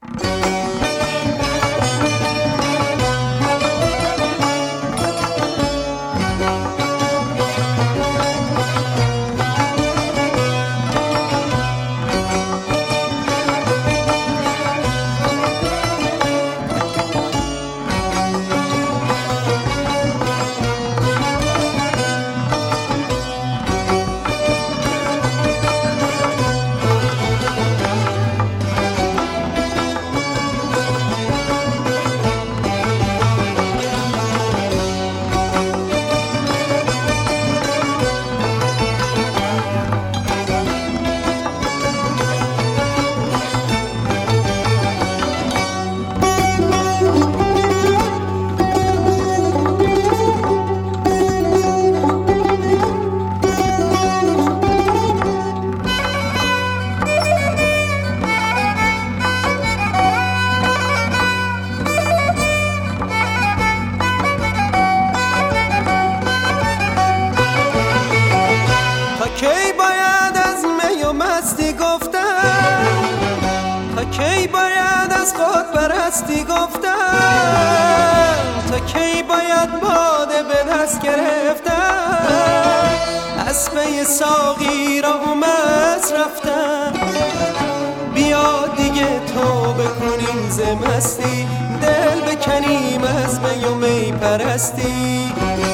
کی باید از می و مستی گفتن، تا کی باید از خود پرستی گفتن، تا کی باید باده به دست گرفتن، از پی ساقی را مست رفتن. بیا دیگه توبه کنیم ز مستی، دل بکنیم از می و می پرستی.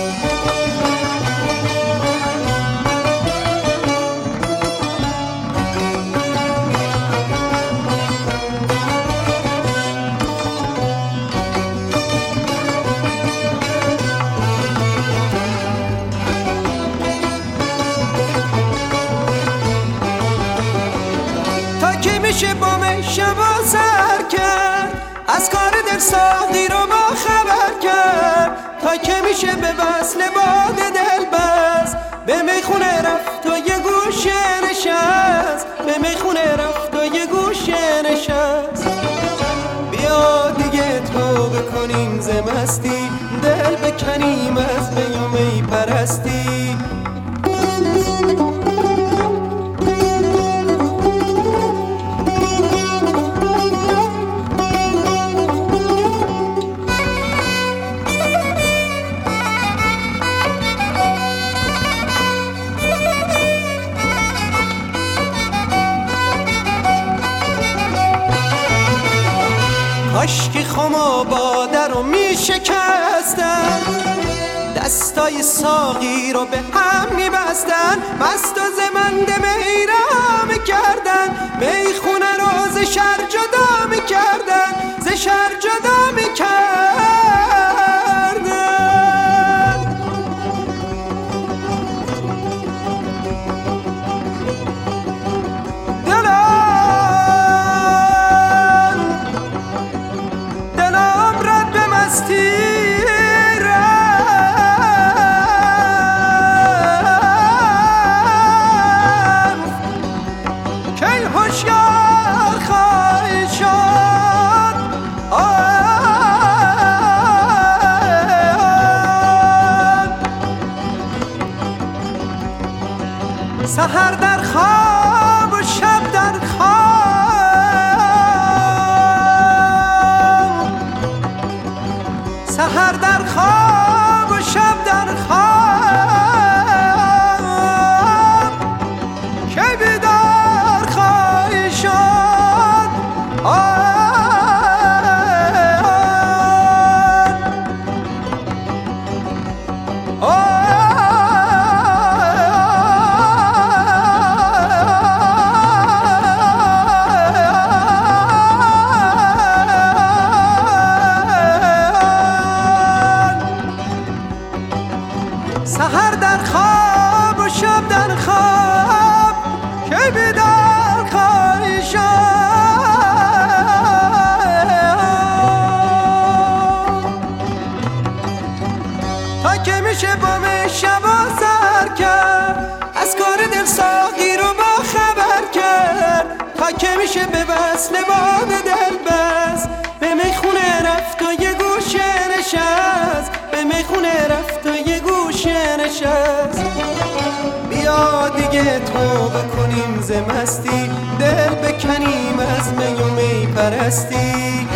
میشه با می شبا سر کرد، از کار دل ساقی رو با خبر کرد، تا که میشه به وصل باد دل بست، به میخونه رفت و یه گوشه نشست، به میخونه رفت و یه گوشه نشست. بیا دیگه توبه کنیم ز مستی، دل بکنیم از می و می پرستی. کاشکی خم و باده رو می شکستن، دستای ساقی رو به هم می بستن، مست و زمند می را می کردن، میخونه رو ز شر جدا می کردن، ز شر جدا می کردن. سحر در خواب و شب در خواب، سحر در خواب و شب در خواب، که بیدار خواهی شد. سحر در خواب و شب در خواب، که بیدار خواهی شد. تا که میشه با می شبا سر کرد، از کار دل ساقی رو با خبر کرد، تا که میشه به وصل باد دل بست، به میخونه رفت و یه گوشه نشست، به میخونه رفت و یه گوشه نشست. بیا دیگه توبه کنیم ز مستی، دل بکنیم از می و می پرستی.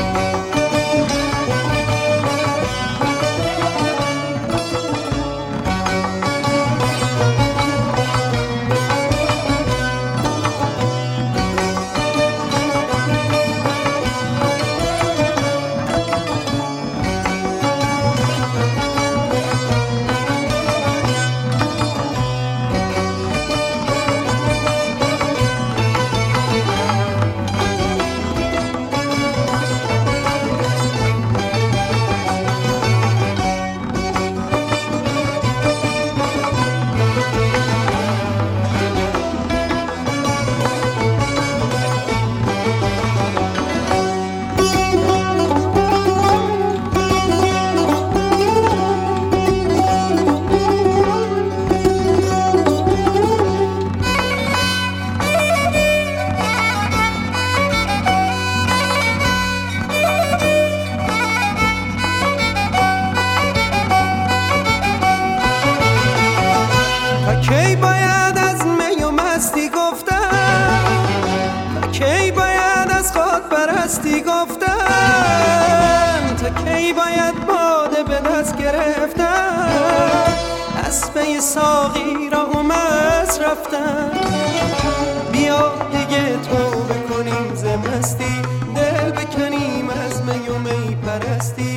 کی باید از می و مستی گفتم، تا کی باید از خود پرستی گفتم، تا کی باید باده به دست گرفتم، از پی ساقی را مست رفتم. بیا دیگه توبه کنیم ز مستی، دل بکنیم از می و می پرستی.